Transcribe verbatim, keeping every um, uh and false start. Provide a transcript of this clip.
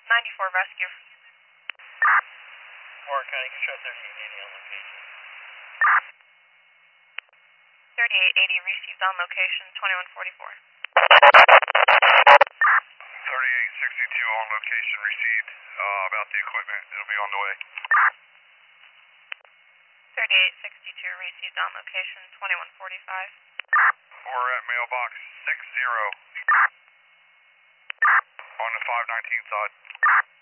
ninety-four rescue. Warren County, control thirteen eighty on location. thirty-eight eighty received on location, twenty-one forty-four. thirty-eight sixty-two on location received, uh, about the equipment, it'll be on the way. thirty-eight sixty-two received on location, twenty-one forty-five. We're at mailbox six zero on the five nineteen side.